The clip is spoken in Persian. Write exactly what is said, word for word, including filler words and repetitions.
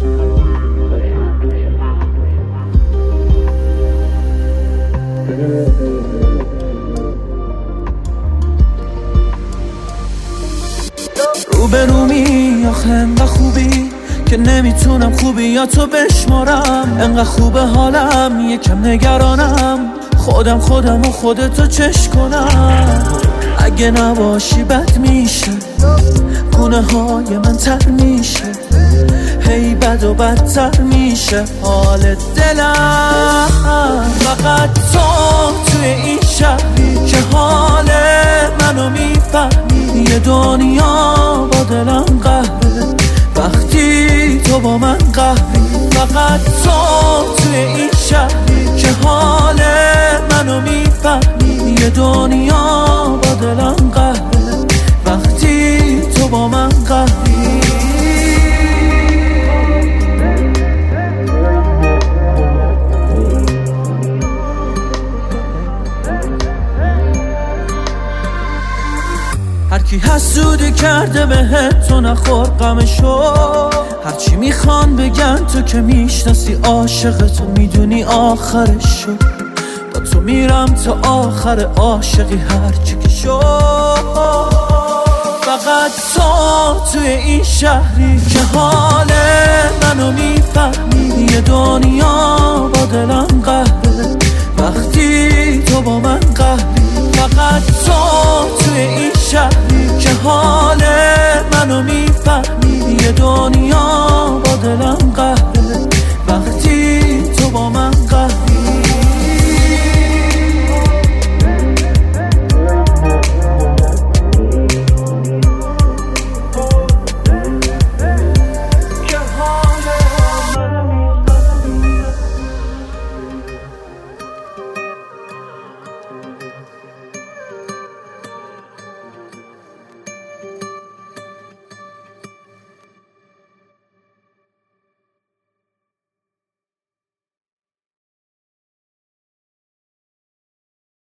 روبرومی آخه انقدر خوبی که نمیتونم خوبیاتو بشمارم، انقدر خوبه حالم یکم نگرانم، خودم خودم و خودتو چش کنم. اگه نباشی بد میشه، گونه های من تر میشه، هی بد و بدتر میشه حال دلم. فقط تو توی این شهری که حال منو میفهمی، یه دنیا با دلم قهره وقتی تو با من قهری. فقط تو توی این شهری که حال منو میفهمی، یه دنیا با دلم قهره وقتی تو با من قهری. هرکی حسودی کرده بهت تو نخور غمشو، هرچی میخوان بگن تو که میشناسی عاشق تو میدونی آخرشو. با تو میرم تا آخر عاشقی هرچی که شو. فقط تو توی این شهری که حال منو میفهمی، یه دنیا با دلم قهره وقتی تو با من قهری. فقط تو توی این شهری که حال من